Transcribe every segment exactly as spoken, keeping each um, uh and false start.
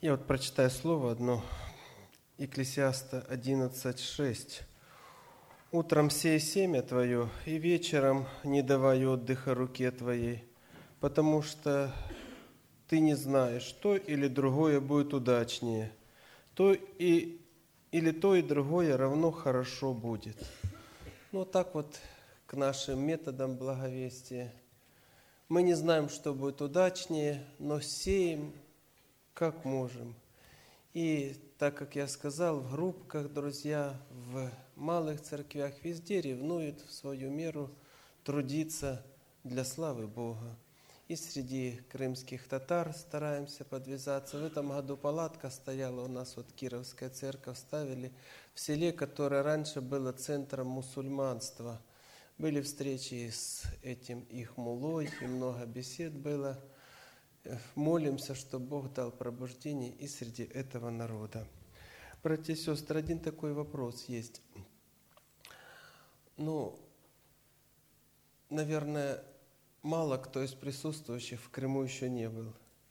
Я вот прочитаю слово одно, Екклесиаста одиннадцать шесть. «Утром сей семя твое, и вечером не давай отдыха руке твоей, потому что ты не знаешь, то или другое будет удачнее, то и, или то и другое равно хорошо будет». Ну, так вот к нашим методам благовестия. Мы не знаем, что будет удачнее, но сеем, как можем. И так как я сказал, в группках, друзья, в малых церквях везде ревнуют в свою меру трудиться для славы Бога. И среди крымских татар стараемся подвязаться. В этом году палатка стояла у нас, вот Кировская церковь ставили в селе, которое раньше было центром мусульманства. Были встречи с этим их мулой, и много бесед было. Молимся, чтобы Бог дал пробуждение и среди этого народа. Братья и сестры, один такой вопрос есть. Ну, наверное, мало кто из присутствующих в Крыму еще не был.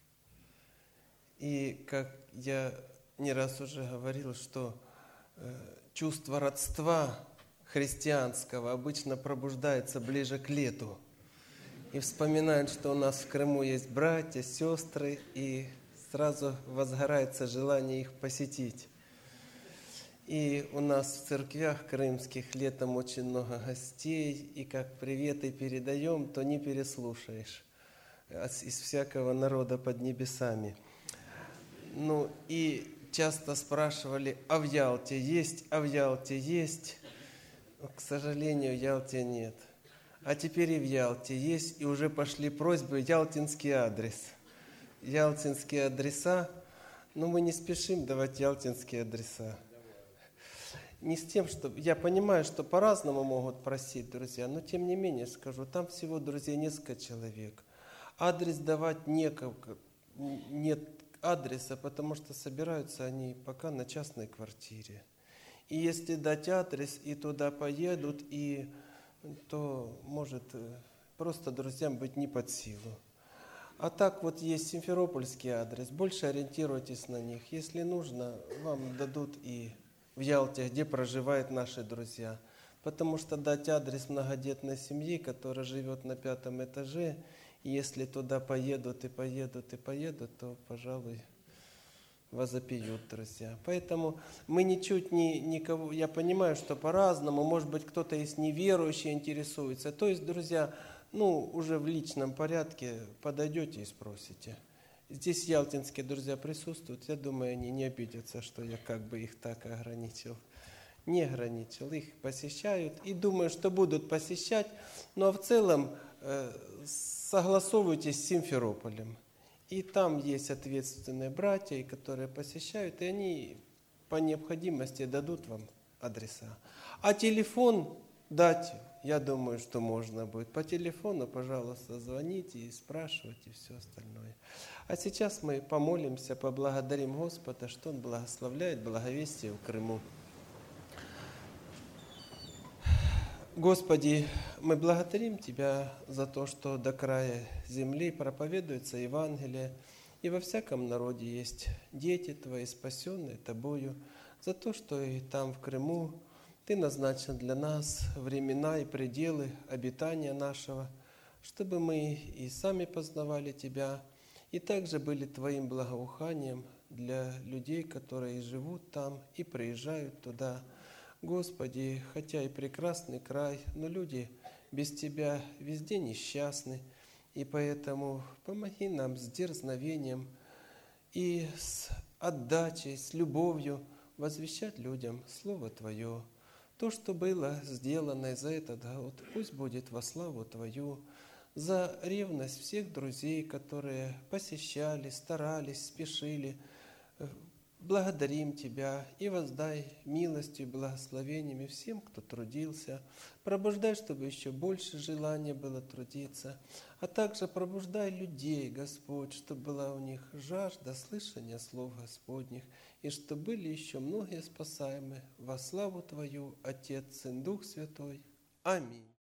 И как я не раз уже говорил, что э, чувство родства христианского обычно пробуждается ближе к лету. И вспоминают, что у нас в Крыму есть братья, сестры, и сразу возгорается желание их посетить. И у нас в церквях крымских летом очень много гостей, и как приветы передаем, то не переслушаешь из всякого народа под небесами. Ну и часто спрашивали, а в Ялте есть, а в Ялте есть. К сожалению, в Ялте нет. А теперь и в Ялте есть, и уже пошли просьбы, ялтинский адрес. Ялтинские адреса, но мы не спешим давать ялтинские адреса. Не с тем, что... Я понимаю, что по-разному могут просить, друзья, но тем не менее скажу, там всего, друзья, несколько человек. Адрес давать некого, нет адреса, потому что собираются они пока на частной квартире. И если дать адрес, и туда поедут, и... то может просто друзьям быть не под силу. А так вот есть симферопольский адрес, больше ориентируйтесь на них. Если нужно, вам дадут и в Ялте, где проживают наши друзья. Потому что дать адрес многодетной семьи, которая живет на пятом этаже, и если туда поедут и поедут и поедут, то, пожалуй, возопьют, друзья. Поэтому мы ничуть не никого, я понимаю, что по-разному, может быть, кто-то из неверующих интересуется. То есть, друзья, ну, уже в личном порядке подойдете и спросите. Здесь ялтинские друзья присутствуют, я думаю, они не обидятся, что я как бы их так ограничил. Не ограничил, их посещают и думаю, что будут посещать, но в целом э, согласовывайтесь с Симферополем. И там есть ответственные братья, которые посещают, и они по необходимости дадут вам адреса. А телефон дать, я думаю, что можно будет. По телефону, пожалуйста, звоните и спрашивайте все остальное. А сейчас мы помолимся, поблагодарим Господа, что Он благословляет благовестие в Крыму. Господи, мы благодарим Тебя за то, что до края земли проповедуется Евангелие, и во всяком народе есть дети Твои, спасенные Тобою, за то, что и там, в Крыму, Ты назначил для нас времена и пределы обитания нашего, чтобы мы и сами познавали Тебя, и также были Твоим благоуханием для людей, которые живут там и приезжают туда. Господи, хотя и прекрасный край, но люди без Тебя везде несчастны, и поэтому помоги нам с дерзновением и с отдачей, с любовью возвещать людям Слово Твое. То, что было сделано за этот год, пусть будет во славу Твою, за ревность всех друзей, которые посещали, старались, спешили. Благодарим Тебя и воздай милостью и благословениями всем, кто трудился. Пробуждай, чтобы еще больше желания было трудиться. А также пробуждай людей, Господь, чтобы была у них жажда слышания слов Господних, и чтобы были еще многие спасаемы во славу Твою, Отец, Сын, Дух Святой. Аминь.